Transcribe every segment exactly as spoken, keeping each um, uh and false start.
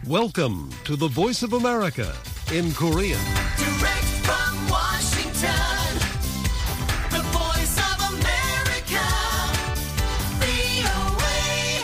Welcome to the Voice of America in Korean. Direct from Washington, the Voice of America, 브이오에이.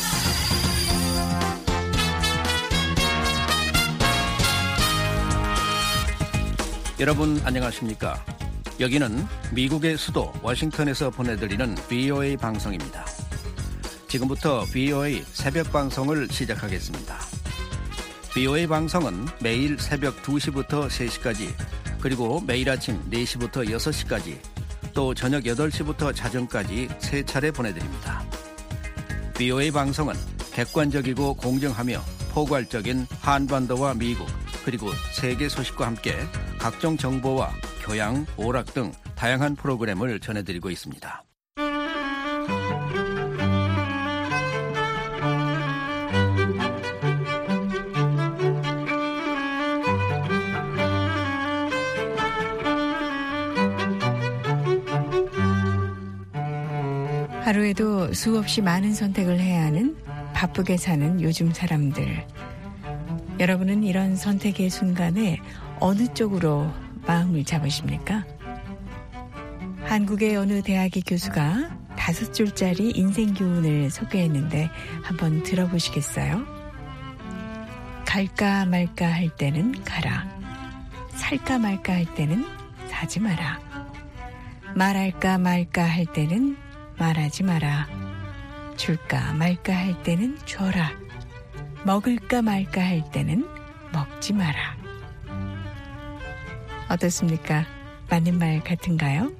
여러분 안녕하십니까? 여기는 미국의 수도 워싱턴에서 보내드리는 브이오에이 방송입니다. 지금부터 브이오에이 새벽 방송을 시작하겠습니다. 브이오에이 방송은 매일 새벽 두 시부터 세 시까지, 그리고 매일 아침 네 시부터 여섯 시까지, 또 저녁 여덟 시부터 자정까지 세 차례 보내드립니다. 브이오에이 방송은 객관적이고 공정하며 포괄적인 한반도와 미국, 그리고 세계 소식과 함께 각종 정보와 교양, 오락 등 다양한 프로그램을 전해드리고 있습니다. 하루에도 수없이 많은 선택을 해야 하는 바쁘게 사는 요즘 사람들. 여러분은 이런 선택의 순간에 어느 쪽으로 마음을 잡으십니까? 한국의 어느 대학의 교수가 다섯 줄짜리 인생 교훈을 소개했는데 한번 들어보시겠어요? 갈까 말까 할 때는 가라. 살까 말까 할 때는 사지 마라. 말할까 말까 할 때는 말하지 마라. 줄까 말까 할 때는 줘라. 먹을까 말까 할 때는 먹지 마라. 어떻습니까? 맞는 말 같은가요?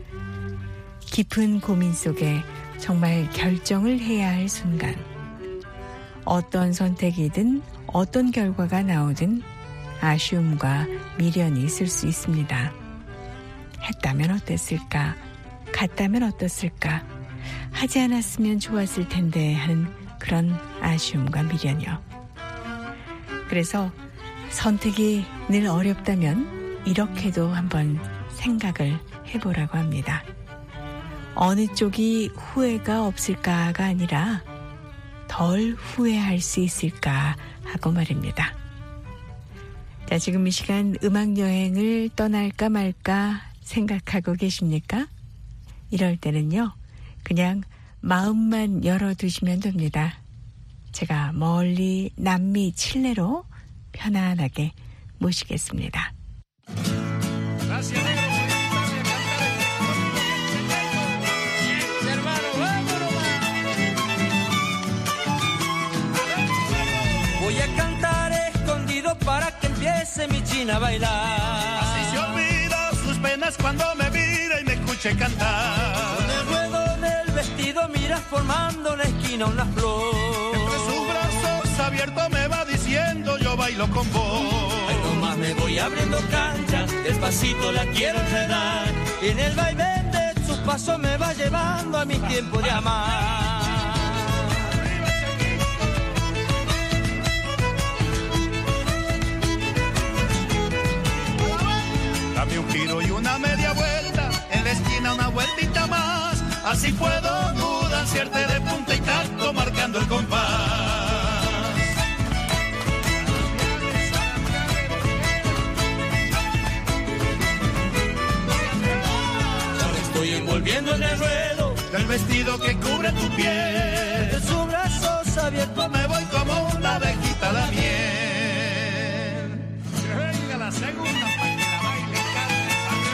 깊은 고민 속에 정말 결정을 해야 할 순간, 어떤 선택이든 어떤 결과가 나오든 아쉬움과 미련이 있을 수 있습니다. 했다면 어땠을까? 갔다면 어떻을까? 하지 않았으면 좋았을 텐데 하는 그런 아쉬움과 미련이요. 그래서 선택이 늘 어렵다면 이렇게도 한번 생각을 해보라고 합니다. 어느 쪽이 후회가 없을까가 아니라 덜 후회할 수 있을까 하고 말입니다. 자, 지금 이 시간 음악여행을 떠날까 말까 생각하고 계십니까? 이럴 때는요, 그냥 마음만 열어두시면 됩니다. 제가 멀리 남미 칠레로 편안하게 모시겠습니다. Voy a cantar escondido para que empiece mi china a bailar. Así se olvida sus penas cuando me mira y me escuche cantar. Con el ruedo del vestido miras formando la esquina una flor. Entre sus brazos abiertos me va diciendo yo bailo con vos. Ay, nomás me voy abriendo cancha, despacito la quiero enredar. Y en el vaivén de sus pasos me va llevando a mi tiempo de amar. Dame un giro y una media vuelta, en la esquina una vueltita más. Así puedo mudanciarte de punta y tacto marcando el compás. Ya me estoy envolviendo en el ruedo Del vestido que cubre tu piel. de sus brazos abiertos. Me voy como una abejita a la miel. Que venga la segunda para que la baile, cante, parte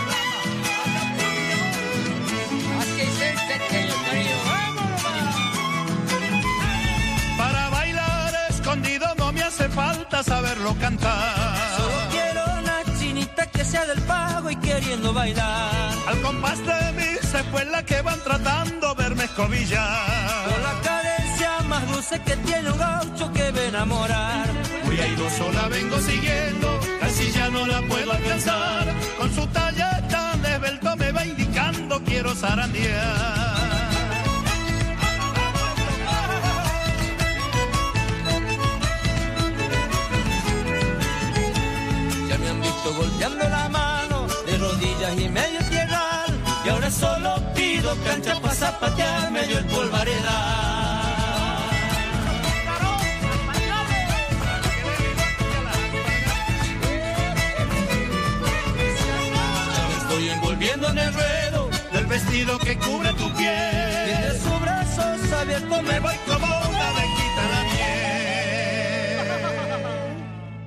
rama. Para bailar escondido no me hace falta saberlo cantar. Solo quiero una chinita que sea del pago y queriendo bailar. Al compás de mis espuelas que van tratando verme escobillar. Con la cadencia más dulce que tiene un gaucho que ve enamorar. Voy a ir sola, vengo siguiendo, casi ya no la puedo alcanzar. Con su talla tan esbelto me va indicando quiero zarandear. Ya me han visto golpeando la mano, de rodillas y medio tierral. Y ahora solo pido cancha para zapatear medio el polvaredal. con el ruedo del vestido que cubre tu piel. y entre sus brazos abiertos Me voy como una abequita a la miel.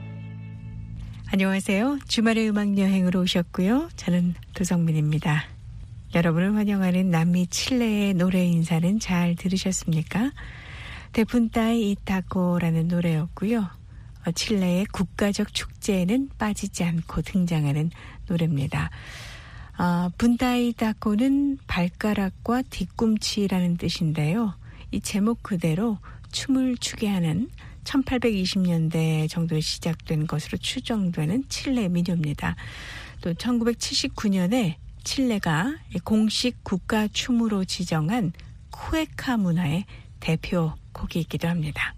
안녕하세요. 주말의 음악 여행으로 오셨고요. 저는 도성민입니다. 여러분을 환영하는 남미 칠레의 노래 인사는 잘 들으셨습니까? 데푼타이 이타코라는 노래였고요. 칠레의 국가적 축제에는 빠지지 않고 등장하는 노래입니다. 어, 분타이 이타코는 발가락과 뒤꿈치라는 뜻인데요. 이 제목 그대로 춤을 추게 하는 천팔백이십 년대 정도에 시작된 것으로 추정되는 칠레 민요입니다. 또 천구백칠십구 년에 칠레가 공식 국가 춤으로 지정한 쿠에카 문화의 대표 곡이기도 합니다.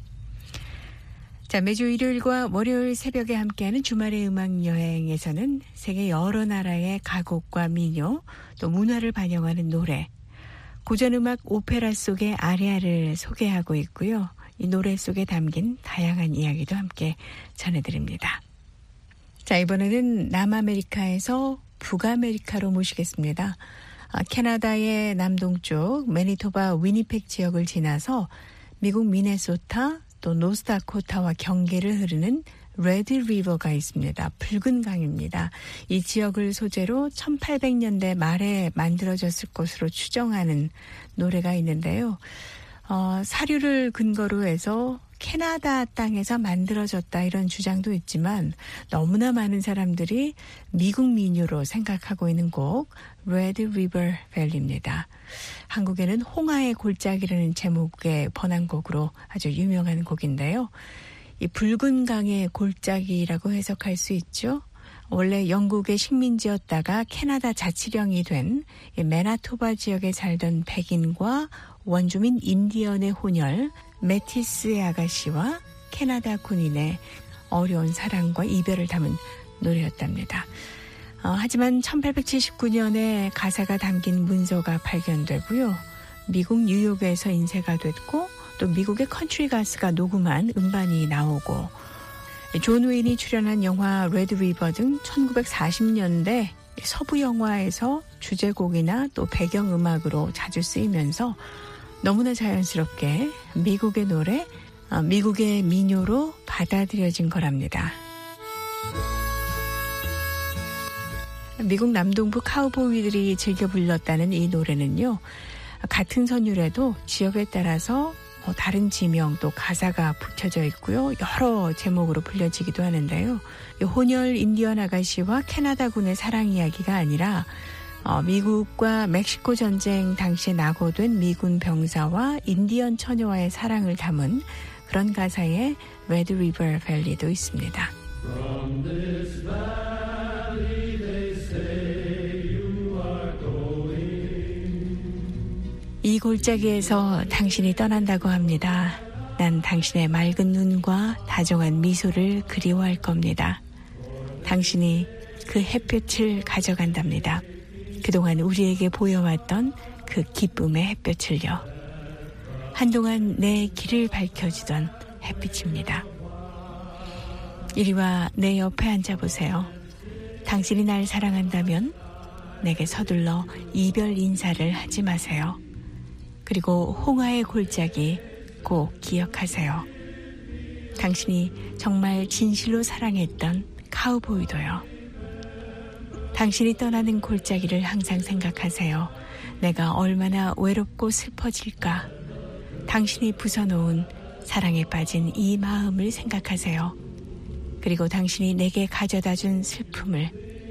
자, 매주 일요일과 월요일 새벽에 함께하는 주말의 음악 여행에서는 세계 여러 나라의 가곡과 민요, 또 문화를 반영하는 노래, 고전음악 오페라 속의 아리아를 소개하고 있고요. 이 노래 속에 담긴 다양한 이야기도 함께 전해드립니다. 자, 이번에는 남아메리카에서 북아메리카로 모시겠습니다. 아, 캐나다의 남동쪽 매니토바 위니펙 지역을 지나서 미국 미네소타 또 노스다코타와 경계를 흐르는 레드 리버가 있습니다. 붉은 강입니다. 이 지역을 소재로 천팔백 년대 말에 만들어졌을 것으로 추정하는 노래가 있는데요. 어, 사료를 근거로 해서 캐나다 땅에서 만들어졌다 이런 주장도 있지만 너무나 많은 사람들이 미국 민요로 생각하고 있는 곡 레드 리버 밸리입니다. 한국에는 홍하의 골짜기라는 제목의 번안곡으로 아주 유명한 곡인데요. 이 붉은 강의 골짜기라고 해석할 수 있죠. 원래 영국의 식민지였다가 캐나다 자치령이 된 매나토바 지역에 살던 백인과 원주민 인디언의 혼혈 메티스의 아가씨와 캐나다 군인의 어려운 사랑과 이별을 담은 노래였답니다. 어, 하지만 천팔백칠십구 년에 가사가 담긴 문서가 발견되고요. 미국 뉴욕에서 인쇄가 됐고 또 미국의 컨트리 가스가 녹음한 음반이 나오고 존 웨인이 출연한 영화 레드 리버 등 천구백사십 년대 서부 영화에서 주제곡이나 또 배경음악으로 자주 쓰이면서 너무나 자연스럽게 미국의 노래, 미국의 민요로 받아들여진 거랍니다. 미국 남동부 카우보이들이 즐겨 불렀다는 이 노래는요. 같은 선율에도 지역에 따라서 다른 지명 또 가사가 붙여져 있고요. 여러 제목으로 불려지기도 하는데요. 혼혈 인디언 아가씨와 캐나다군의 사랑 이야기가 아니라 어, 미국과 멕시코 전쟁 당시에 낙오된 미군 병사와 인디언 처녀와의 사랑을 담은 그런 가사의 레드 리버 밸리도 있습니다. 이 골짜기에서 당신이 떠난다고 합니다. 난 당신의 맑은 눈과 다정한 미소를 그리워할 겁니다. 당신이 그 햇볕을 가져간답니다. 그동안 우리에게 보여왔던 그 기쁨의 햇볕을요. 한동안 내 길을 밝혀주던 햇빛입니다. 이리와 내 옆에 앉아보세요. 당신이 날 사랑한다면 내게 서둘러 이별 인사를 하지 마세요. 그리고 홍하의 골짜기 꼭 기억하세요. 당신이 정말 진실로 사랑했던 카우보이도요. 당신이 떠나는 골짜기를 항상 생각하세요. 내가 얼마나 외롭고 슬퍼질까. 당신이 부숴놓은 사랑에 빠진 이 마음을 생각하세요. 그리고 당신이 내게 가져다준 슬픔을.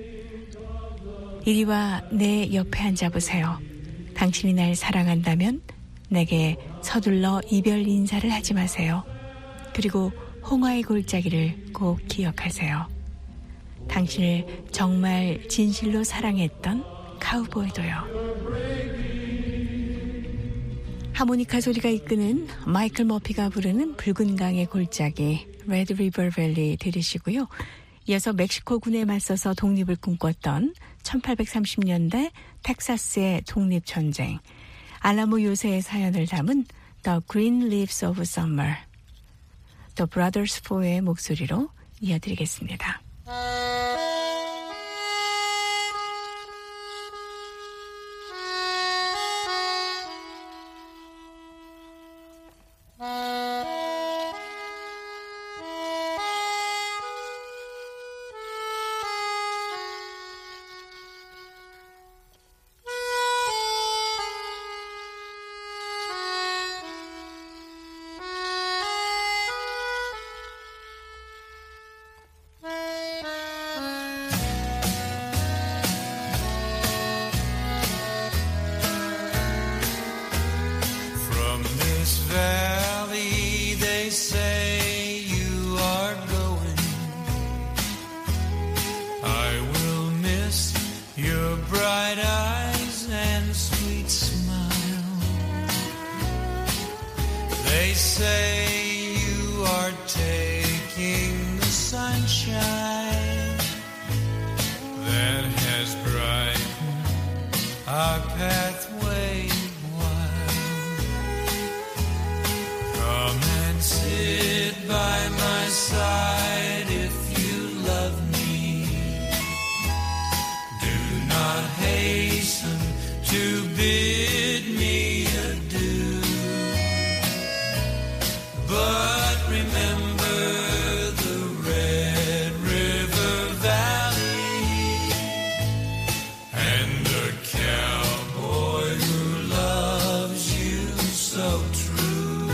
이리와 내 옆에 앉아보세요. 당신이 날 사랑한다면 내게 서둘러 이별 인사를 하지 마세요. 그리고 홍하의 골짜기를 꼭 기억하세요. 당신을 정말 진실로 사랑했던 카우보이도요. 하모니카 소리가 이끄는 마이클 머피가 부르는 붉은 강의 골짜기 레드 리버 밸리 들으시고요. 이어서 멕시코군에 맞서서 독립을 꿈꿨던 천팔백삼십 년대 텍사스의 독립전쟁 알라모 요새의 사연을 담은 The Green Leaves of Summer The Brothers Four의 목소리로 이어드리겠습니다. They say you are taking the sunshine that has brightened our pathway wide. Come and sit by my side if you love me. Do not hasten to bid me adieu. But remember the Red River Valley and the cowboy who loves you so true.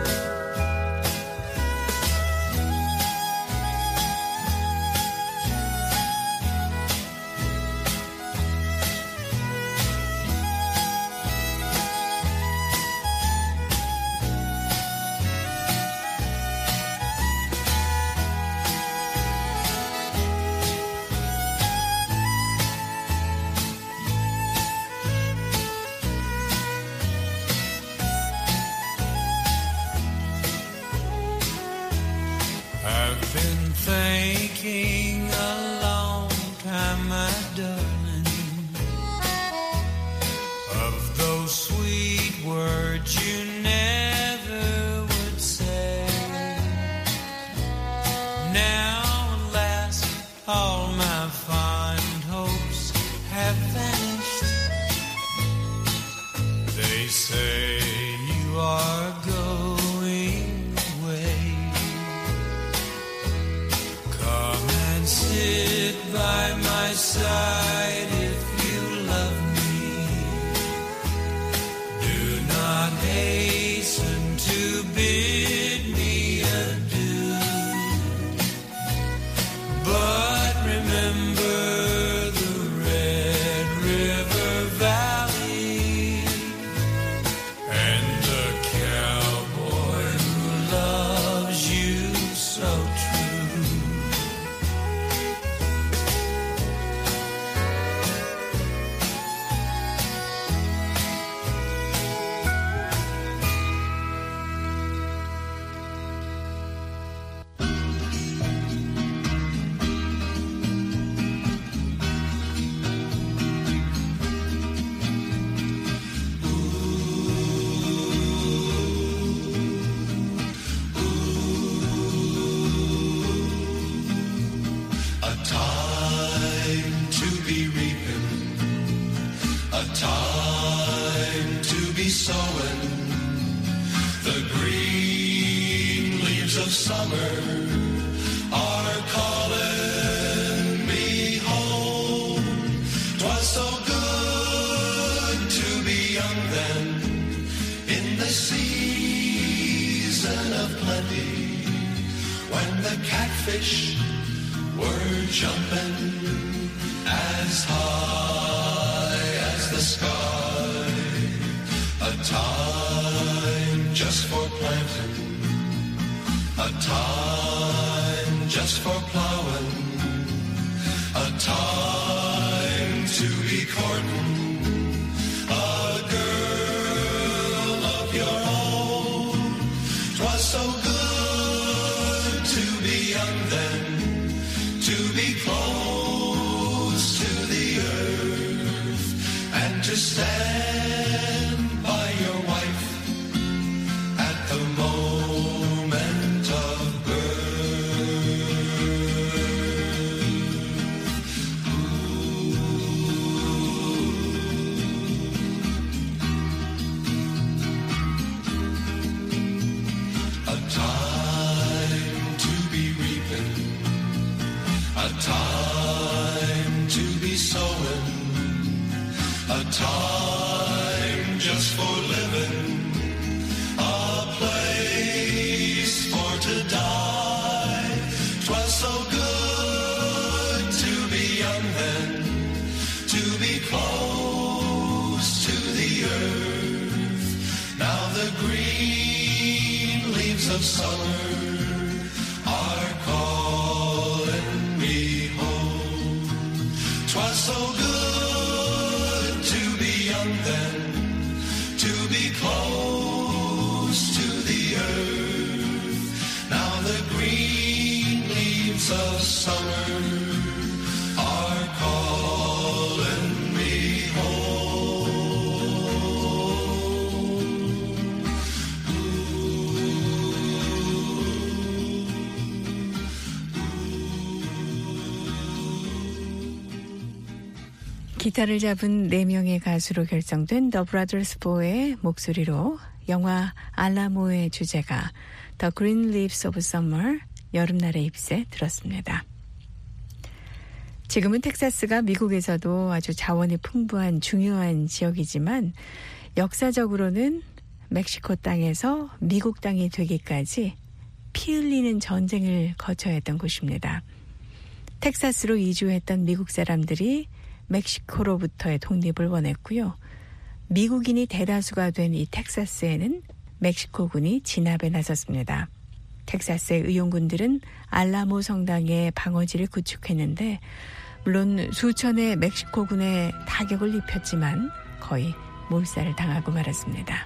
I've been thinking a long time, my darling, of those sweet words you never would say. Now, alas, all my fond hopes have vanished. They say you are going away. Come and sit by my side if you love me. Do not hasten to bid me adieu. But remember the Red River Valley and the cowboy who loves you so true. A time to be reaping, a time to be sowing. The green leaves of summer are calling me home. 'Twas so good to be young then, in the season of plenty, when the catfish were jumping as high as the sky. A time just for planting, a time just for plowing, a time to be courting a girl of your own. 'Twas so good to be young then, to be close to the earth, and to stand by your wife at the moment of birth. Ooh. A time to be reaping, a time to be sowing, a time just for living, a place for to die. 'Twas so good to be young then, to be close to the earth. Now the green leaves of summer are calling me home. 'Twas so good to be young then, to be close to the earth. winds of summer are calling me home. 기타를 잡은 네 명의 가수로 결성된 The Brothers Four의 목소리로 영화 알라모의 주제가 The Green Leaves of Summer, 여름날의 잎새 들었습니다. 지금은 텍사스가 미국에서도 아주 자원이 풍부한 중요한 지역이지만 역사적으로는 멕시코 땅에서 미국 땅이 되기까지 피 흘리는 전쟁을 거쳐야 했던 곳입니다. 텍사스로 이주했던 미국 사람들이 멕시코로부터의 독립을 원했고요. 미국인이 대다수가 된 이 텍사스에는 멕시코군이 진압에 나섰습니다. 텍사스의 의용군들은 알라모 성당에 방어지를 구축했는데 물론 수천의 멕시코군에 타격을 입혔지만 거의 몰살을 당하고 말았습니다.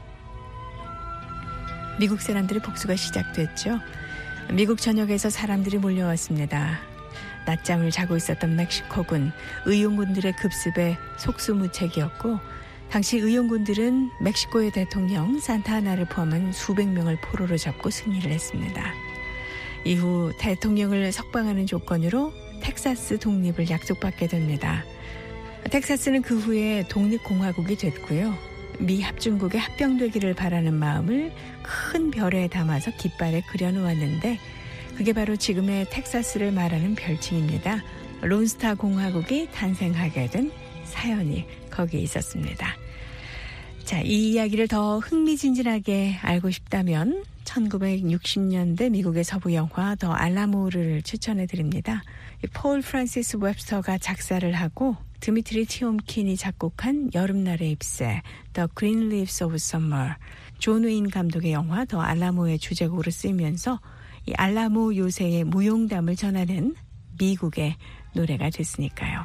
미국 사람들의 복수가 시작됐죠. 미국 전역에서 사람들이 몰려왔습니다. 낮잠을 자고 있었던 멕시코군, 의용군들의 급습에 속수무책이었고 당시 의용군들은 멕시코의 대통령 산타하나를 포함한 수백 명을 포로로 잡고 승리를 했습니다. 이후 대통령을 석방하는 조건으로 텍사스 독립을 약속받게 됩니다. 텍사스는 그 후에 독립공화국이 됐고요. 미 합중국에 합병되기를 바라는 마음을 큰 별에 담아서 깃발에 그려놓았는데 그게 바로 지금의 텍사스를 말하는 별칭입니다. 론스타 공화국이 탄생하게 된 사연이 거기에 있었습니다. 자, 이 이야기를 더 흥미진진하게 알고 싶다면 천구백육십 년대 미국의 서부 영화 더 알라모를 추천해드립니다. 폴 프란시스 웹스터가 작사를 하고 드미트리 티옴킨이 작곡한 여름날의 잎새 The Green Leaves of Summer, 존 웨인 감독의 영화 더 알라모의 주제곡으로 쓰이면서 이 알라모 요새의 무용담을 전하는 미국의 노래가 됐으니까요.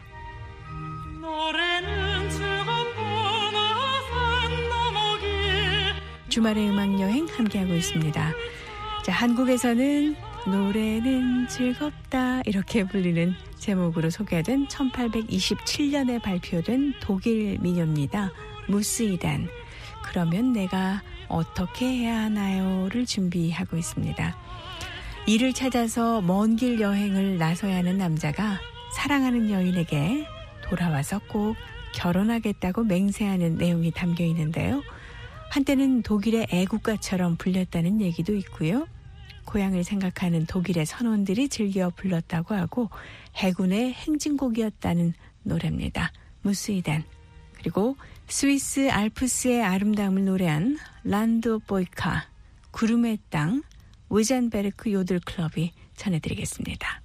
주말의 음악여행 함께하고 있습니다. 자, 한국에서는 노래는 즐겁다 이렇게 불리는 제목으로 소개된 천팔백이십칠 년에 발표된 독일 민요입니다. 무스이단, 그러면 내가 어떻게 해야 하나요를 준비하고 있습니다. 일을 찾아서 먼 길 여행을 나서야 하는 남자가 사랑하는 여인에게 돌아와서 꼭 결혼하겠다고 맹세하는 내용이 담겨 있는데요. 한때는 독일의 애국가처럼 불렸다는 얘기도 있고요. 고향을 생각하는 독일의 선원들이 즐겨 불렀다고 하고 해군의 행진곡이었다는 노래입니다. 무스이단. 그리고 스위스 알프스의 아름다움을 노래한 란드 보이카, 구름의 땅, 위잔베르크 요들 클럽이 전해드리겠습니다.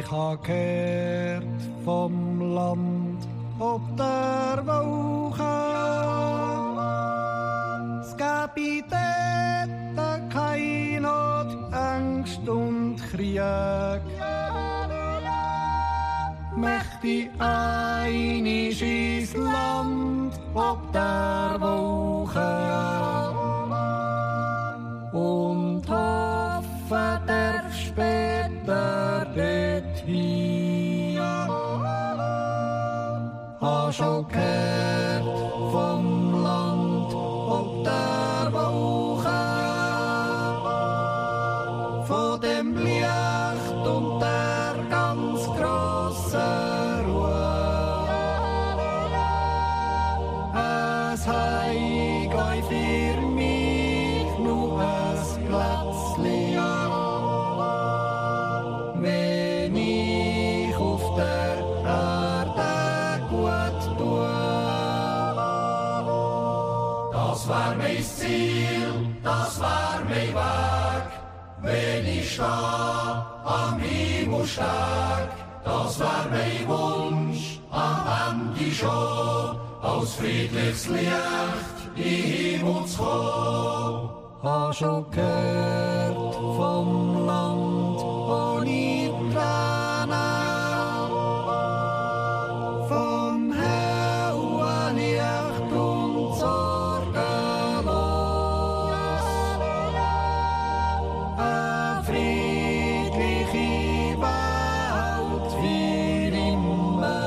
ha gehört vom Land ob der Woche. Es gäbe dort kein Not, Angst und Krieg. Möchte einisch ins Land ob der Woche und hoffe der später dorthin. Hast schon gehört vom Land ob der Woche, von dem Licht und der ganz grossen Ruhe. Es heig euch für mich nur ein Plätzchen, wenn ich auf der Erde gut tue. Das wär mein Ziel, das wär mein Weg, wenn ich steh am Himmelsteg. Das wär mein Wunsch, am Ende schon, als friedliches Licht in den Himmel zu kommen. Hast schon gehört vom Land ohne Tränen, vom hellen Licht und sorgenlos. Eine friedliche Welt für immer,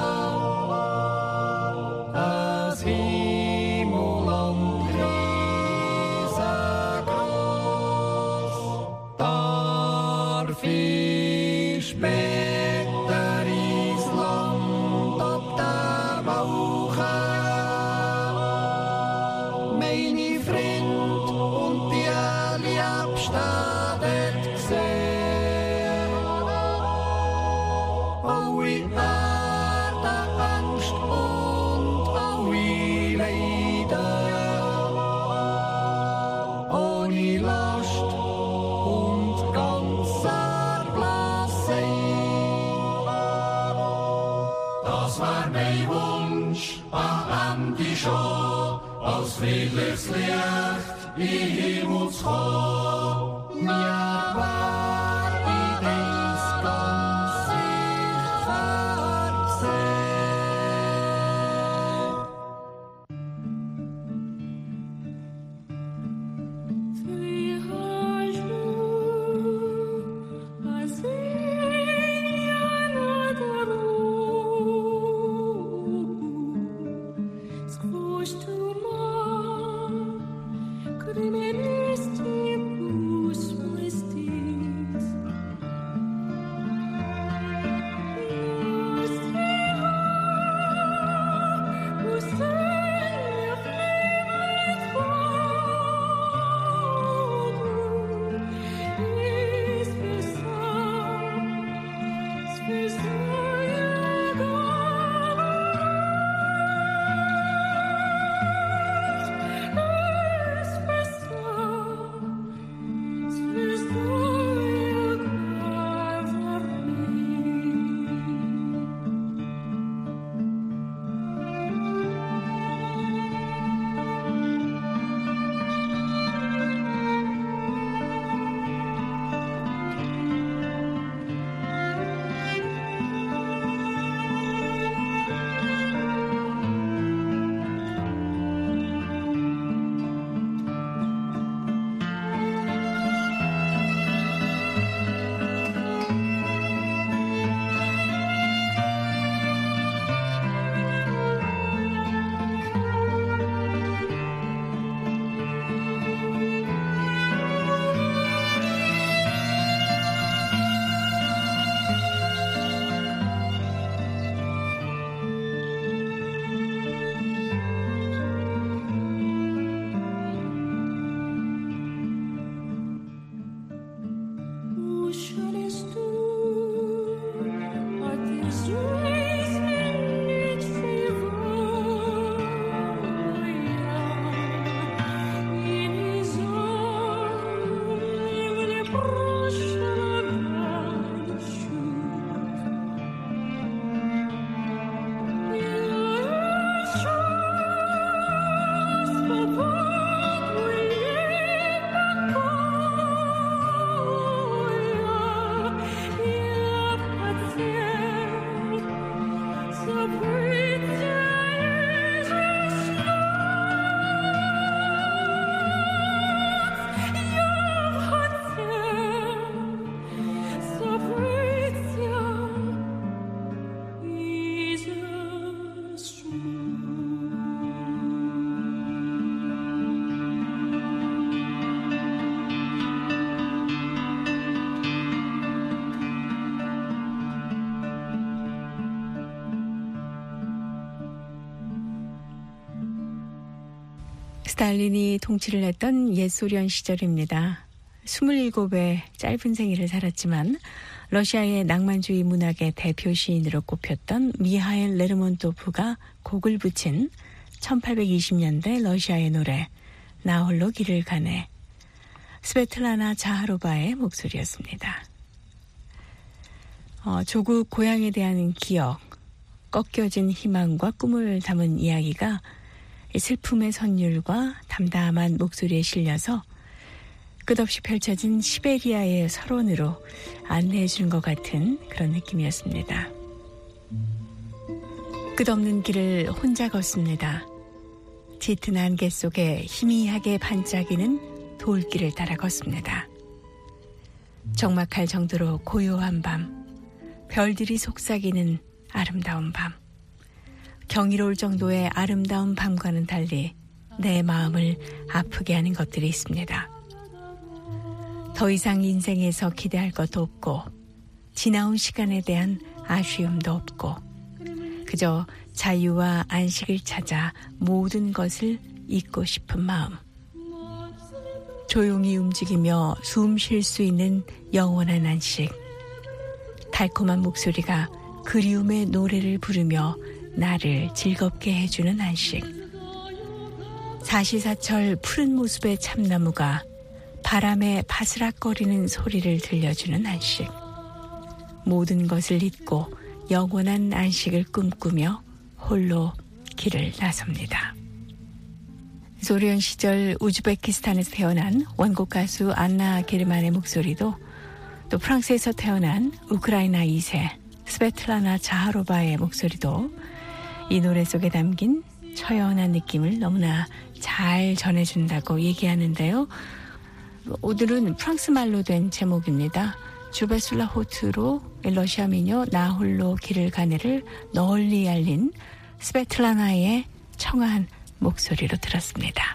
ein Himmelland riesengroß. Darf ich später ins Land ob der Woche meine Freund und die Liebsten dort sehen? Alle Erdenangst und alle Leiden, ohne Last und ganz erblassen. Das wär mein Wunsch, am Ende schon, als friedliches Licht in den Himmel zu kommen. Wir werden dies ganz sicher sehen. 스탈린이 통치를 했던 옛 소련 시절입니다. 스물일곱의 짧은 생애를 살았지만 러시아의 낭만주의 문학의 대표 시인으로 꼽혔던 미하일 레르몬토프가 곡을 붙인 천팔백이십 년대 러시아의 노래 나 홀로 길을 가네. 스베틀라나 자하로바의 목소리였습니다. 어, 조국 고향에 대한 기억, 꺾여진 희망과 꿈을 담은 이야기가 슬픔의 선율과 담담한 목소리에 실려서 끝없이 펼쳐진 시베리아의 설원으로 안내해 주는 것 같은 그런 느낌이었습니다. 끝없는 길을 혼자 걷습니다. 짙은 안개 속에 희미하게 반짝이는 돌길을 따라 걷습니다. 적막할 정도로 고요한 밤, 별들이 속삭이는 아름다운 밤, 경이로울 정도의 아름다운 밤과는 달리 내 마음을 아프게 하는 것들이 있습니다. 더 이상 인생에서 기대할 것도 없고 지나온 시간에 대한 아쉬움도 없고 그저 자유와 안식을 찾아 모든 것을 잊고 싶은 마음. 조용히 움직이며 숨 쉴 수 있는 영원한 안식. 달콤한 목소리가 그리움의 노래를 부르며 나를 즐겁게 해주는 안식. 사시사철 푸른 모습의 참나무가 바람에 바스락거리는 소리를 들려주는 안식. 모든 것을 잊고 영원한 안식을 꿈꾸며 홀로 길을 나섭니다. 소련 시절 우즈베키스탄에서 태어난 원곡 가수 안나 게르만의 목소리도 또 프랑스에서 태어난 우크라이나 이 세 스베틀라나 자하로바의 목소리도 이 노래 속에 담긴 처연한 느낌을 너무나 잘 전해준다고 얘기하는데요. 오늘은 프랑스 말로 된 제목입니다. 주베슬라 호트로 러시아 민요 나 홀로 길을 가네를 널리 알린 스베틀라나의 청아한 목소리로 들었습니다.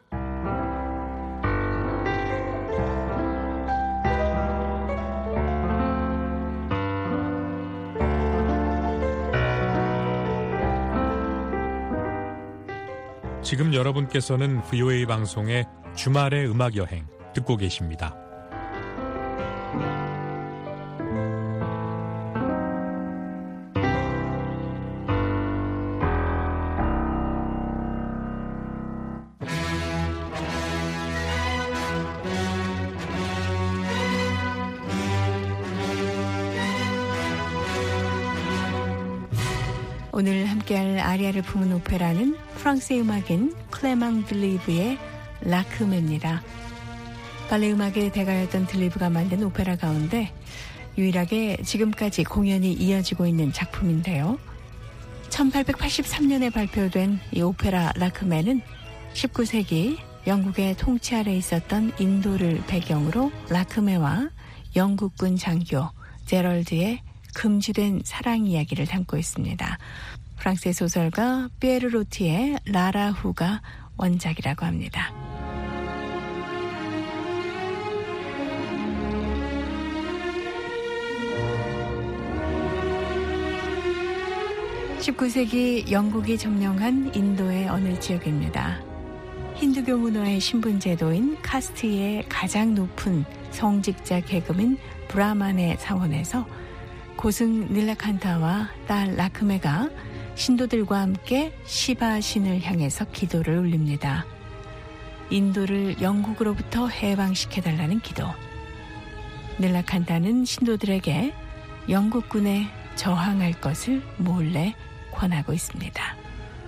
지금 여러분께서는 브이오에이 방송의 주말의 음악여행 듣고 계십니다. 오늘 함께할 아리아를 품은 오페라는 프랑스의 음악인 클레망 들리브의 라크메입니다. 발레 음악의 대가였던 들리브가 만든 오페라 가운데 유일하게 지금까지 공연이 이어지고 있는 작품인데요. 천팔백팔십삼 년에 발표된 이 오페라 라크메는 십구 세기 영국의 통치 아래 있었던 인도를 배경으로 라크메와 영국군 장교 제럴드의 금주된 사랑 이야기를 담고 있습니다. 프랑스의 소설가 피에르 로티의 라라후가 원작이라고 합니다. 십구 세기 영국이 점령한 인도의 어느 지역입니다. 힌두교 문화의 신분 제도인 카스트의 가장 높은 성직자 계급인 브라만의 사원에서 고승 닐라칸타와 딸 라크메가 신도들과 함께 시바 신을 향해서 기도를 올립니다. 인도를 영국으로부터 해방시켜달라는 기도. 닐라칸타는 신도들에게 영국군에 저항할 것을 몰래 권하고 있습니다.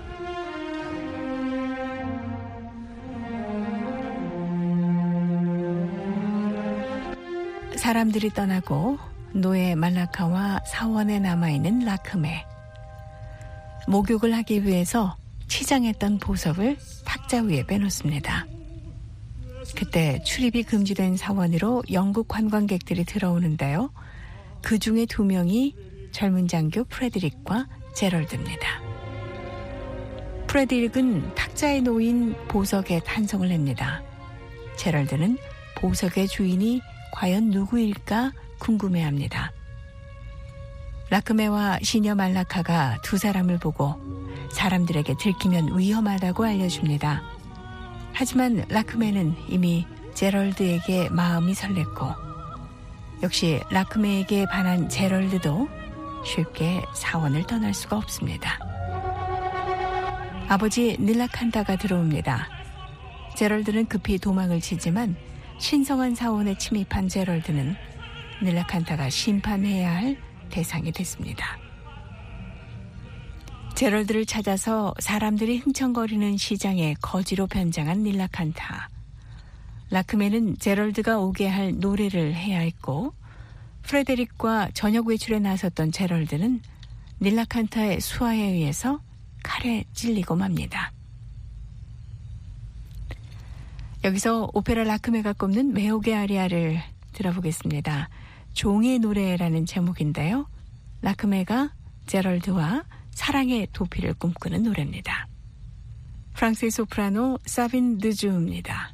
사람들이 떠나고 노예 말라카와 사원에 남아있는 라크메. 목욕을 하기 위해서 치장했던 보석을 탁자 위에 빼놓습니다. 그때 출입이 금지된 사원으로 영국 관광객들이 들어오는데요. 그 중에 두 명이 젊은 장교 프레드릭과 제럴드입니다. 프레드릭은 탁자에 놓인 보석에 탄성을 냅니다. 제럴드는 보석의 주인이 과연 누구일까 궁금해합니다. 라크메와 시녀 말라카가 두 사람을 보고 사람들에게 들키면 위험하다고 알려줍니다. 하지만 라크메는 이미 제럴드에게 마음이 설렜고 역시 라크메에게 반한 제럴드도 쉽게 사원을 떠날 수가 없습니다. 아버지 닐라칸타가 들어옵니다. 제럴드는 급히 도망을 치지만 신성한 사원에 침입한 제럴드는 닐라칸타가 심판해야 할 대상이 됐습니다. 제럴드를 찾아서 사람들이 흥청거리는 시장에 거지로 변장한 닐라칸타. 라크메는 제럴드가 오게 할 노래를 해야 했고 프레데릭과 저녁 외출에 나섰던 제럴드는 닐라칸타의 수하에 의해서 칼에 찔리고 맙니다. 여기서 오페라 라크메가 꼽는 메오게 아리아를 들어보겠습니다. 종의 노래라는 제목인데요. 라크메가 제럴드와 사랑의 도피를 꿈꾸는 노래입니다. 프랑스의 소프라노 사빈 드주입니다.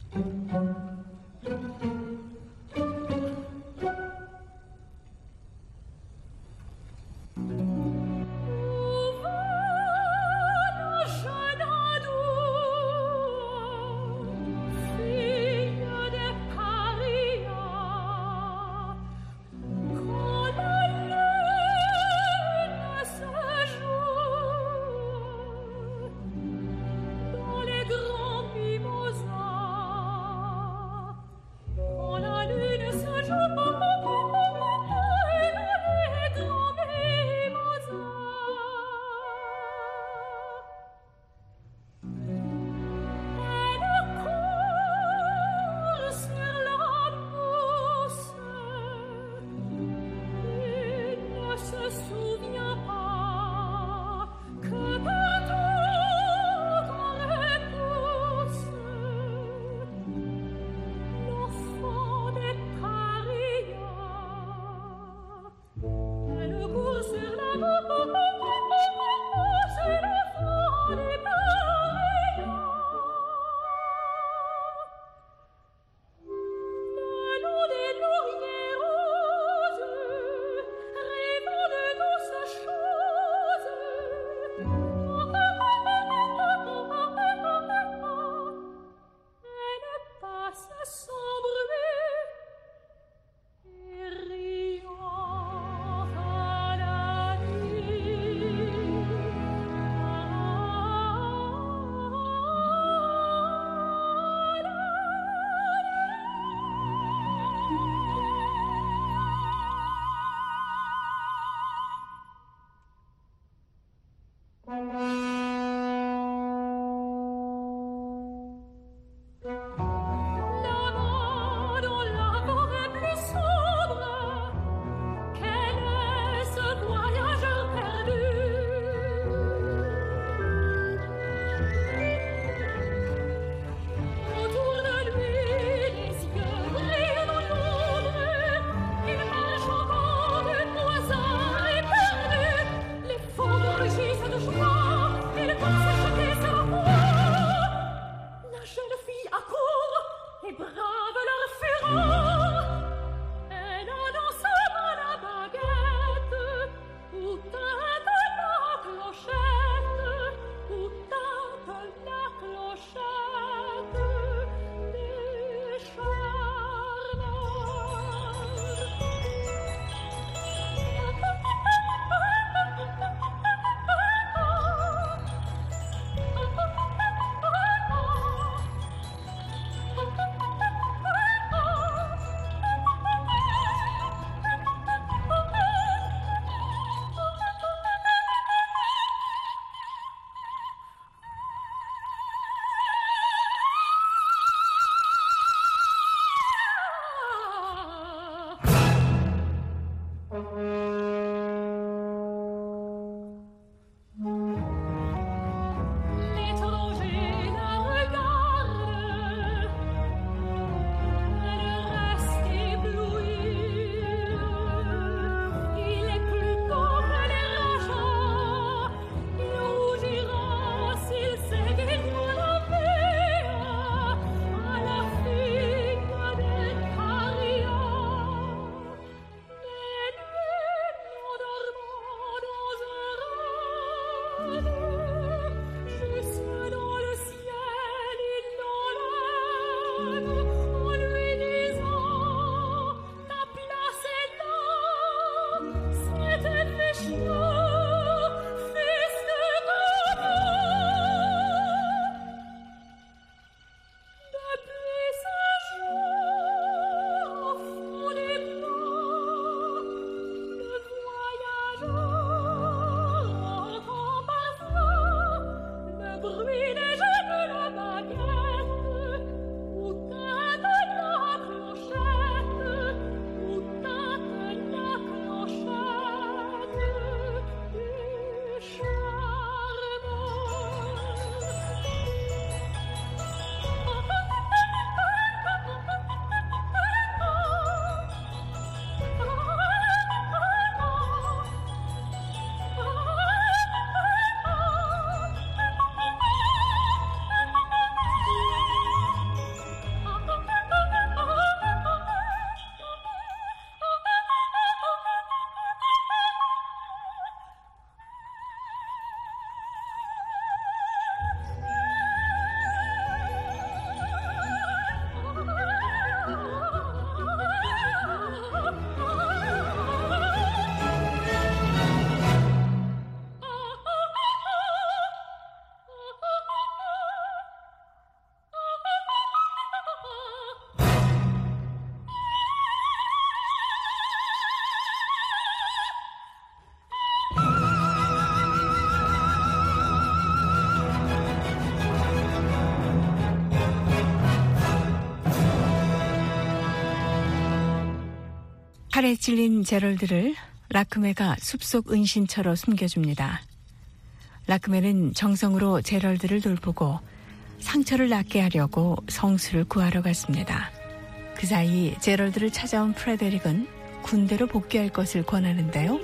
칼에 찔린 제럴드를 라크메가 숲속 은신처로 숨겨줍니다. 라크메는 정성으로 제럴드를 돌보고 상처를 낫게 하려고 성수를 구하러 갔습니다. 그 사이 제럴드를 찾아온 프레데릭은 군대로 복귀할 것을 권하는데요.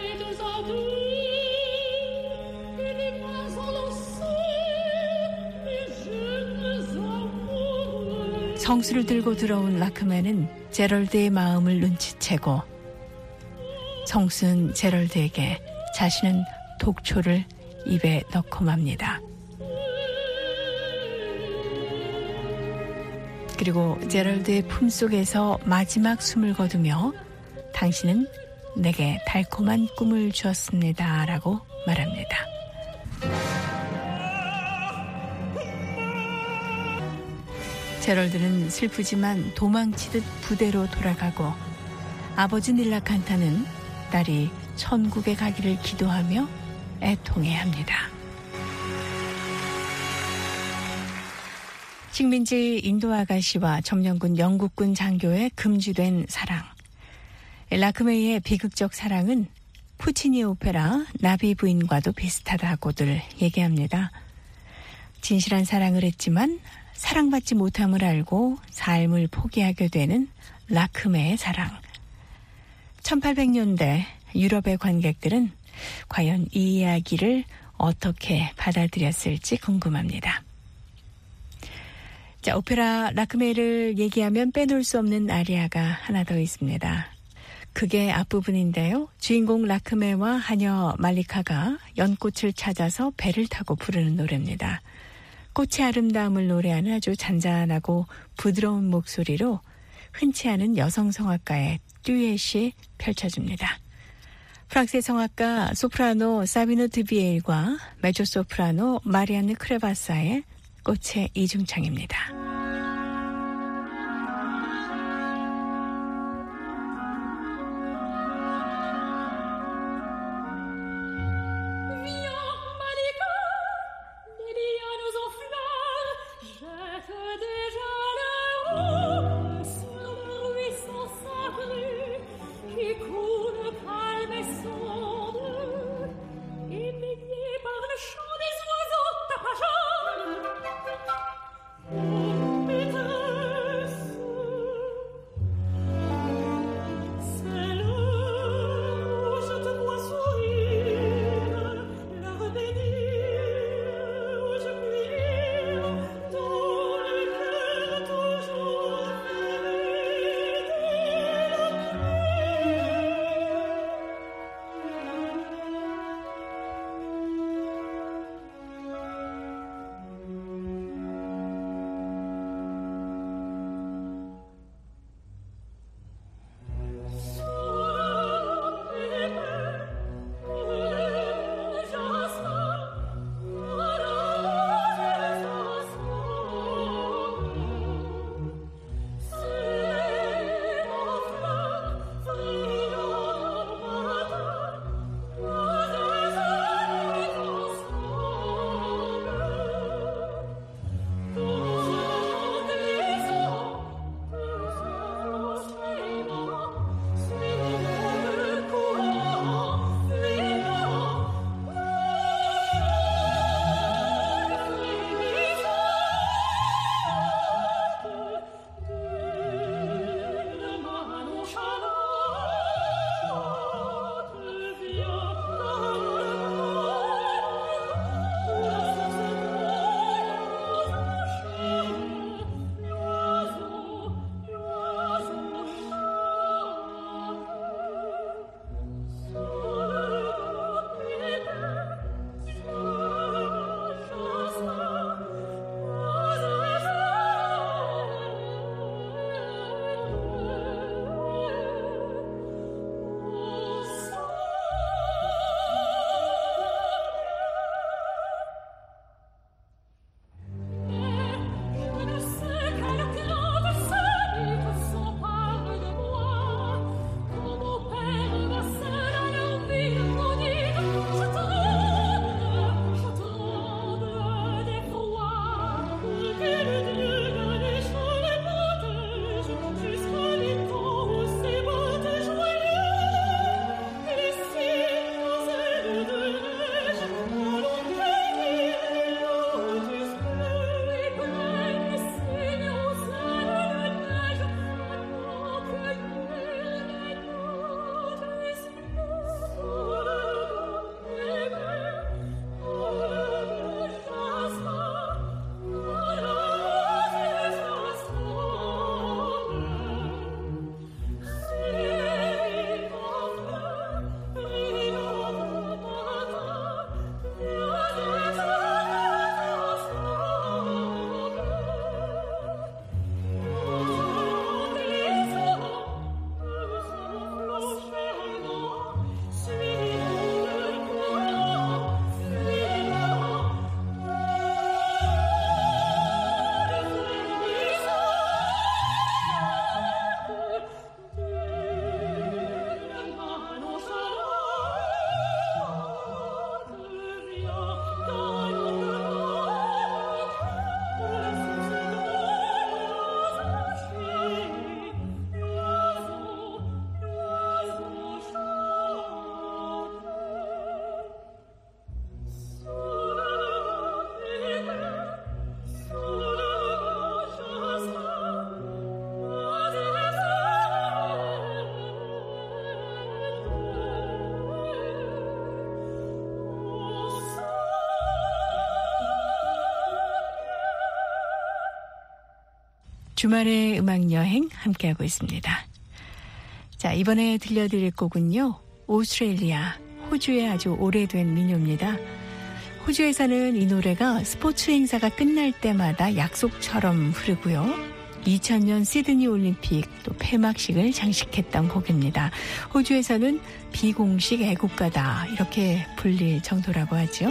성수를 들고 들어온 라크메는 제럴드의 마음을 눈치채고 성수는 제럴드에게 자신은 독초를 입에 넣고 맙니다. 그리고 제럴드의 품속에서 마지막 숨을 거두며 당신은 내게 달콤한 꿈을 주었습니다 라고 말합니다. 제럴드는 슬프지만 도망치듯 부대로 돌아가고 아버지 닐라칸타는 딸이 천국에 가기를 기도하며 애통해합니다. 식민지 인도 아가씨와 점령군 영국군 장교의 금주된 사랑. 라크메의 비극적 사랑은 푸치니 오페라 나비 부인과도 비슷하다고들 얘기합니다. 진실한 사랑을 했지만 사랑받지 못함을 알고 삶을 포기하게 되는 라크메의 사랑. 천팔백 년대 유럽의 관객들은 과연 이 이야기를 어떻게 받아들였을지 궁금합니다. 자, 오페라 라크메를 얘기하면 빼놓을 수 없는 아리아가 하나 더 있습니다. 그게 앞부분인데요. 주인공 라크메와 하녀 말리카가 연꽃을 찾아서 배를 타고 부르는 노래입니다. 꽃의 아름다움을 노래하는 아주 잔잔하고 부드러운 목소리로 흔치 않은 여성 성악가의 듀엣이 펼쳐집니다. 프랑스의 성악가 소프라노 사비노 드비에일과 메조소프라노 마리안느 크레바사의 꽃의 이중창입니다. Oh 주말의 음악여행 함께하고 있습니다. 자, 이번에 들려드릴 곡은요. 오스트레일리아, 호주의 아주 오래된 민요입니다. 호주에서는 이 노래가 스포츠 행사가 끝날 때마다 약속처럼 흐르고요. 이천 년 시드니 올림픽 또 폐막식을 장식했던 곡입니다. 호주에서는 비공식 애국가다 이렇게 불릴 정도라고 하죠.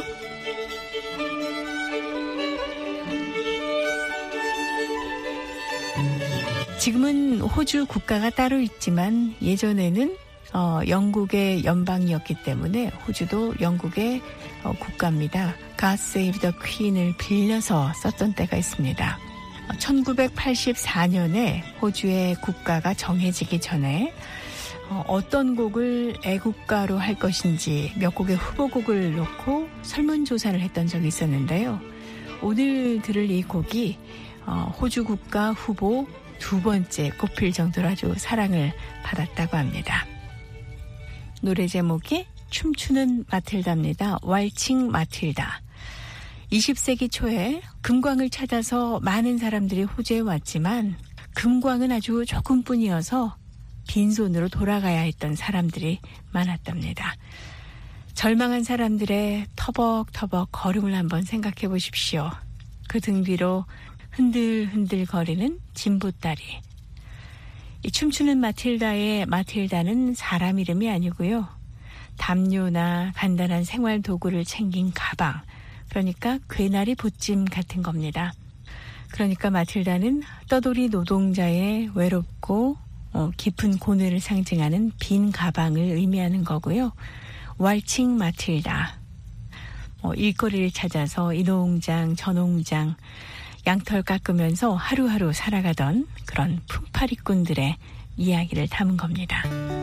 지금은 호주 국가가 따로 있지만 예전에는 어, 영국의 연방이었기 때문에 호주도 영국의 어, 국가입니다. God Save the Queen을 빌려서 썼던 때가 있습니다. 천구백팔십사 년에 호주의 국가가 정해지기 전에 어, 어떤 곡을 애국가로 할 것인지 몇 곡의 후보곡을 놓고 설문조사를 했던 적이 있었는데요. 오늘 들을 이 곡이 어, 호주 국가 후보 두 번째 꼽힐 정도로 아주 사랑을 받았다고 합니다. 노래 제목이 춤추는 마틸다입니다. 왈칭 마틸다. 이십 세기 초에 금광을 찾아서 많은 사람들이 호주에 왔지만 금광은 아주 조금뿐이어서 빈손으로 돌아가야 했던 사람들이 많았답니다. 절망한 사람들의 터벅터벅 걸음을 한번 생각해 보십시오. 그 등 뒤로 흔들흔들 거리는 진보다리. 이 춤추는 마틸다의 마틸다는 사람 이름이 아니고요. 담요나 간단한 생활 도구를 챙긴 가방, 그러니까 괴나리 보찜 같은 겁니다. 그러니까 마틸다는 떠돌이 노동자의 외롭고 어, 깊은 고뇌를 상징하는 빈 가방을 의미하는 거고요. 왈칭 마틸다. 어, 일거리를 찾아서 이 농장 저 농장 양털 깎으면서 하루하루 살아가던 그런 품팔이꾼들의 이야기를 담은 겁니다.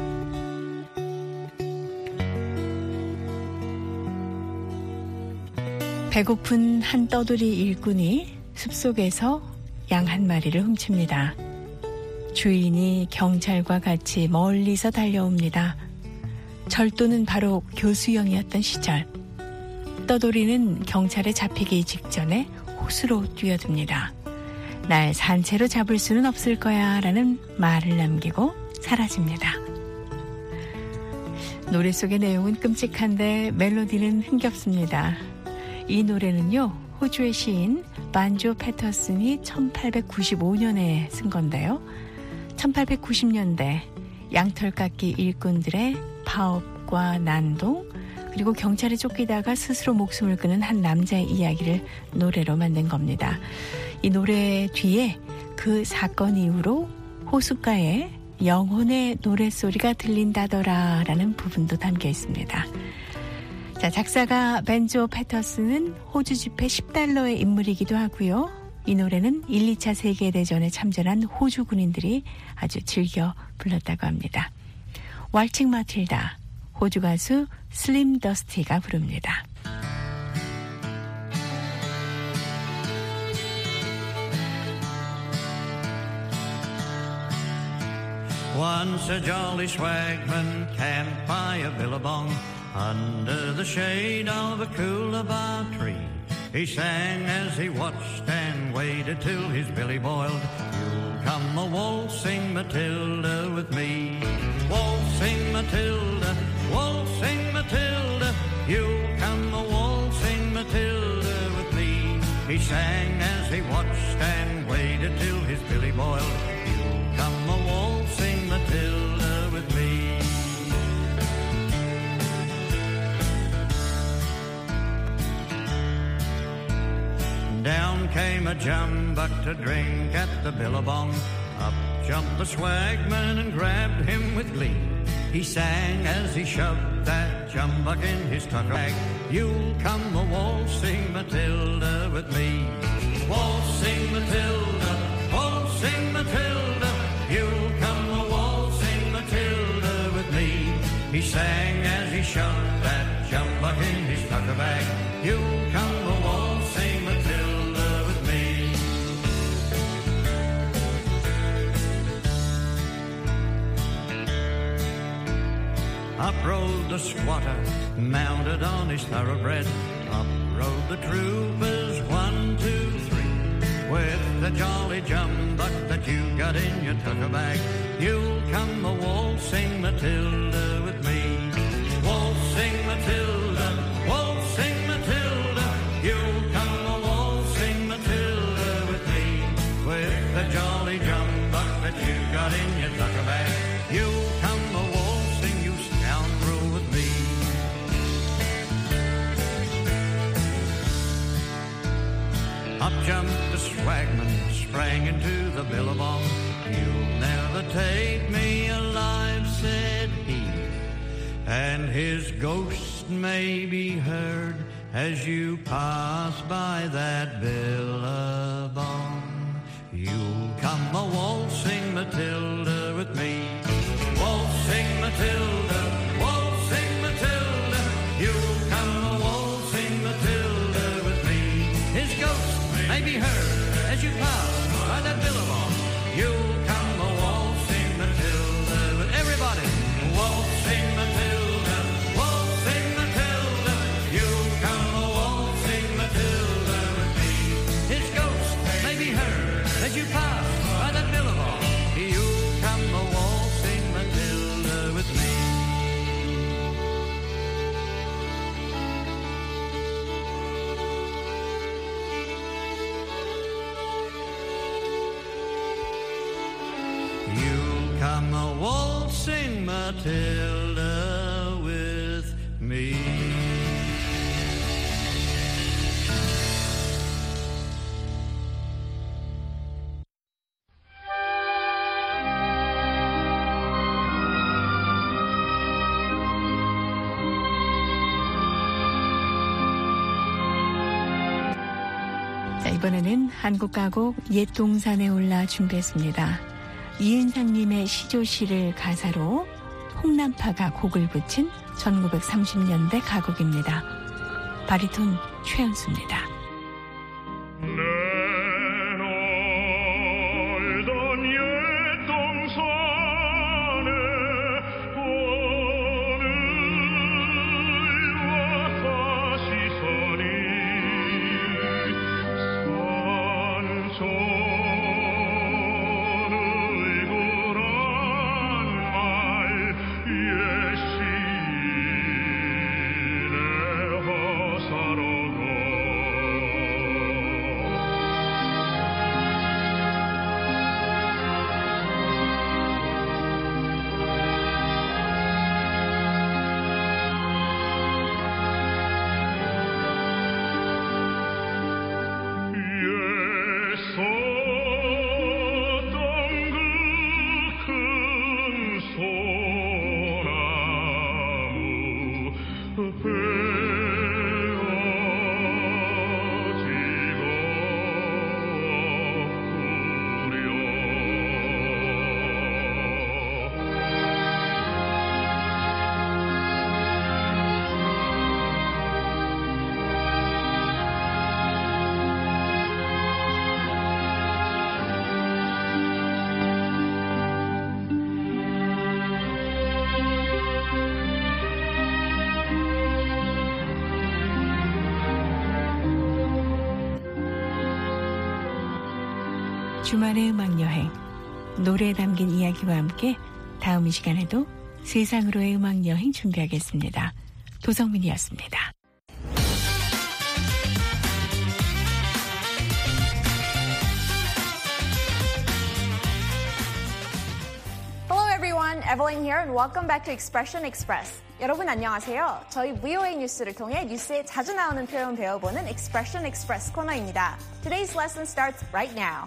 배고픈 한 떠돌이 일꾼이 숲속에서 양 한 마리를 훔칩니다. 주인이 경찰과 같이 멀리서 달려옵니다. 절도는 바로 교수형이었던 시절. 떠돌이는 경찰에 잡히기 직전에 호수로 뛰어듭니다. 날 산채로 잡을 수는 없을 거야 라는 말을 남기고 사라집니다. 노래 속의 내용은 끔찍한데 멜로디는 흥겹습니다. 이 노래는요, 호주의 시인 반조 패터슨이 천팔백구십오 년에 쓴 건데요. 천팔백구십 년대 양털깎이 일꾼들의 파업과 난동, 그리고 경찰에 쫓기다가 스스로 목숨을 끊은 한 남자의 이야기를 노래로 만든 겁니다. 이 노래 뒤에 그 사건 이후로 호숫가에 영혼의 노랫소리가 들린다더라 라는 부분도 담겨 있습니다. 자, 작사가 벤조 패터슨은 호주 집회 십 달러의 인물이기도 하고요. 이 노래는 일, 이 차 세계대전에 참전한 호주 군인들이 아주 즐겨 불렀다고 합니다. 왈칭 마틸다, 호주 가수 슬림 더스티가 부릅니다. Once a jolly swagman camped by a billabong under the shade of a coolabah tree. He sang as he watched and waited till his billy boiled. You'll come a waltzing Matilda with me. Waltzing Matilda, waltzing Matilda, you'll come a waltzing Matilda with me. He sang as he watched and waited till his billy boiled. You'll come a waltzing Matilda with me. Down came a jumbuck to drink at the billabong. Up jumped the swagman and grabbed him with glee. He sang as he shoved that jumbuck in his tucker bag. You'll come a waltzing Matilda with me. Waltzing Matilda, waltzing Matilda, you'll come a waltzing Matilda with me. He sang as he shoved that jumbuck in his tucker bag. You'll come a waltzing Matilda with me. Up rode the squatter, mounted on his thoroughbred. Up rode the troopers, one, two, three. with the jolly jumbuck that you got in your tucker bag. You'll come a waltzing Matilda with me. Waltzing Matilda, waltzing Matilda. You'll come a waltzing Matilda with me. With the jolly jumbuck that you got in your tucker bag. You'll come a waltzing, you scoundrel, with me. Up jumped the swagman, sprang into the billabong. You'll never take me alive, said he. And his ghost may be heard as you pass by that billabong. You'll come a waltzing Matilda with me. Waltzing Matilda, waltzing Matilda. You'll come a waltzing Matilda with me. His ghost may be heard as you pass by that billabong. You'll come a waltzing Matilda with everybody. Waltzing Matilda, waltzing Matilda. You'll come a waltzing Matilda with me. His ghost may be heard as you pass by that billabong. You'll come a waltzing Matilda with me. You'll come a waltzing Matilda with me. 자, 이번에는 한국 가곡 옛 동산에 올라 준비했습니다. 이은상님의 시조시를 가사로 홍남파가 곡을 붙인 천구백삼십 년대 가곡입니다. 바리톤 최연수입니다. 주말의 음악여행, 노래에 담긴 이야기와 함께 다음 이 시간에도 세상으로의 음악여행 준비하겠습니다. 도성민이었습니다. Hello everyone, Evelyn here and welcome back to Expression Express. 여러분 안녕하세요. 저희 브이오에이 뉴스를 통해 뉴스에 자주 나오는 표현 배워보는 Expression Express 코너입니다. Today's lesson starts right now.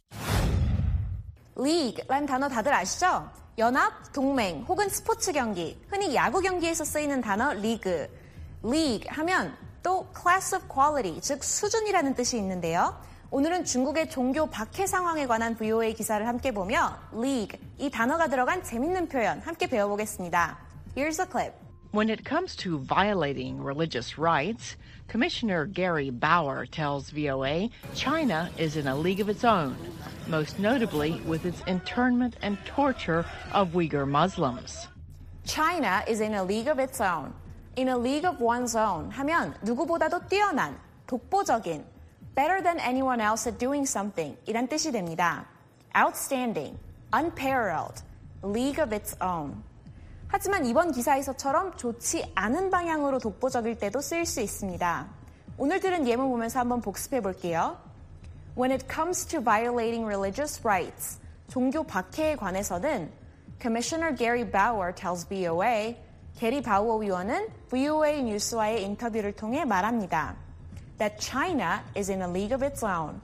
League란 단어 다들 아시죠? 연합, 동맹 혹은 스포츠 경기, 흔히 야구 경기에서 쓰이는 단어 리그. League 하면 또 class of quality, 즉 수준이라는 뜻이 있는데요. 오늘은 중국의 종교 박해 상황에 관한 브이오에이 기사를 함께 보며 League, 이 단어가 들어간 재밌는 표현 함께 배워보겠습니다. Here's a clip. When it comes to violating religious rights, Commissioner Gary Bauer tells V O A China is in a league of its own, most notably with its internment and torture of Uyghur Muslims. China is in a league of its own. In a league of one's own 하면 누구보다도 뛰어난, 독보적인. better than anyone else at doing something 이란 뜻이 됩니다. outstanding, unparalleled, league of its own. 하지만 이번 기사에서처럼 좋지 않은 방향으로 독보적일 때도 쓰일 수 있습니다. 오늘 들은 예문 보면서 한번 복습해 볼게요. When it comes to violating religious rights, 종교 박해에 관해서는 Commissioner Gary Bauer tells 브이오에이, 게리 바우어 위원은 브이오에이 뉴스와의 인터뷰를 통해 말합니다. That China is in a league of its own.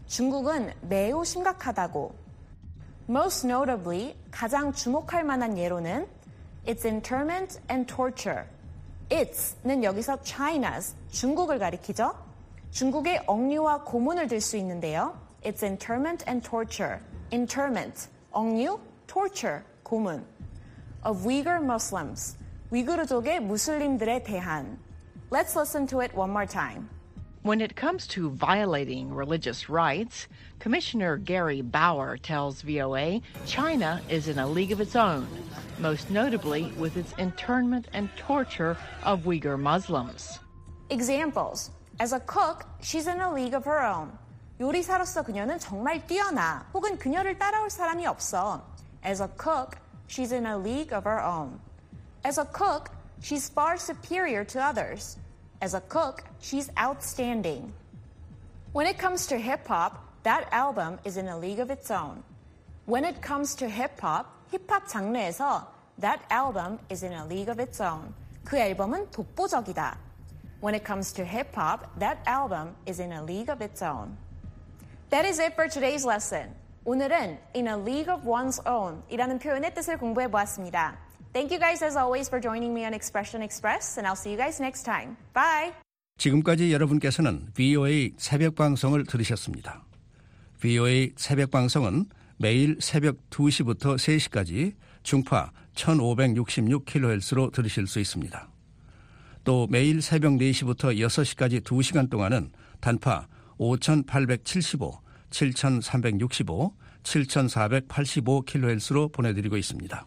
중국은 매우 심각하다고. Most notably, 가장 주목할 만한 예로는 its internment and torture. It's는 여기서 China's, 중국을 가리키죠. 중국의 억류와 고문을 들 수 있는데요. Its internment and torture. Internment, 억류, torture, 고문. Of Uyghur Muslims, 위구르족의 무슬림들에 대한. Let's listen to it one more time. When it comes to violating religious rights, Commissioner Gary Bauer tells V O A China is in a league of its own, most notably with its internment and torture of Uyghur Muslims. Examples. As a cook, she's in a league of her own. 요리사로서 그녀는 정말 뛰어나, 혹은 그녀를 따라올 사람이 없어. As a cook, she's in a league of her own. As a cook, she's far superior to others. As a cook, she's outstanding. When it comes to hip-hop, that album is in a league of its own. When it comes to hip-hop, 힙합 장르에서 that album is in a league of its own. 그 앨범은 독보적이다. When it comes to hip-hop, that album is in a league of its own. That is it for today's lesson. 오늘은 in a league of one's own 이라는 표현의 뜻을 공부해 보았습니다. Thank you guys as always for joining me on Expression Express, and I'll see you guys next time. Bye! 지금까지 여러분께서는 브이오에이 새벽 방송을 들으셨습니다. 브이오에이 새벽 방송은 매일 새벽 두 시부터 세 시까지 중파 천오백육십육 킬로헤르츠로 들으실 수 있습니다. 또 매일 새벽 네 시부터 여섯 시까지 두 시간 동안은 단파 오천팔백칠십오, 칠천삼백육십오, 칠천사백팔십오 킬로헤르츠로 보내드리고 있습니다.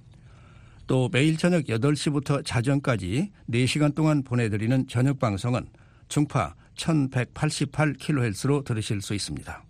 또 매일 저녁 여덟 시부터 자정까지 네 시간 동안 보내드리는 저녁 방송은 중파 천백팔십팔 킬로헤르츠로 들으실 수 있습니다.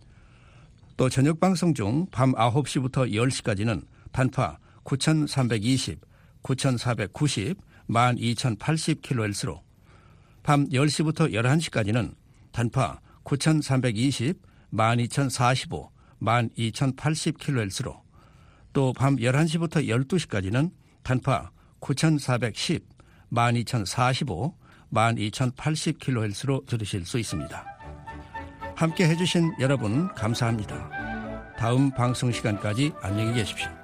또 저녁 방송 중 밤 아홉 시부터 열 시까지는 단파 구천삼백이십, 구천사백구십, 만 이천팔십 킬로헤르츠로, 밤 열 시부터 열한 시까지는 단파 구천삼백이십, 만 이천사십오, 만 이천팔십 킬로헤르츠로, 또 밤 열한 시부터 열두 시까지는 단파 구천사백십, 만 이천사십오, 만 이천팔십 킬로헤르츠로 들으실 수 있습니다. 함께 해주신 여러분 감사합니다. 다음 방송 시간까지 안녕히 계십시오.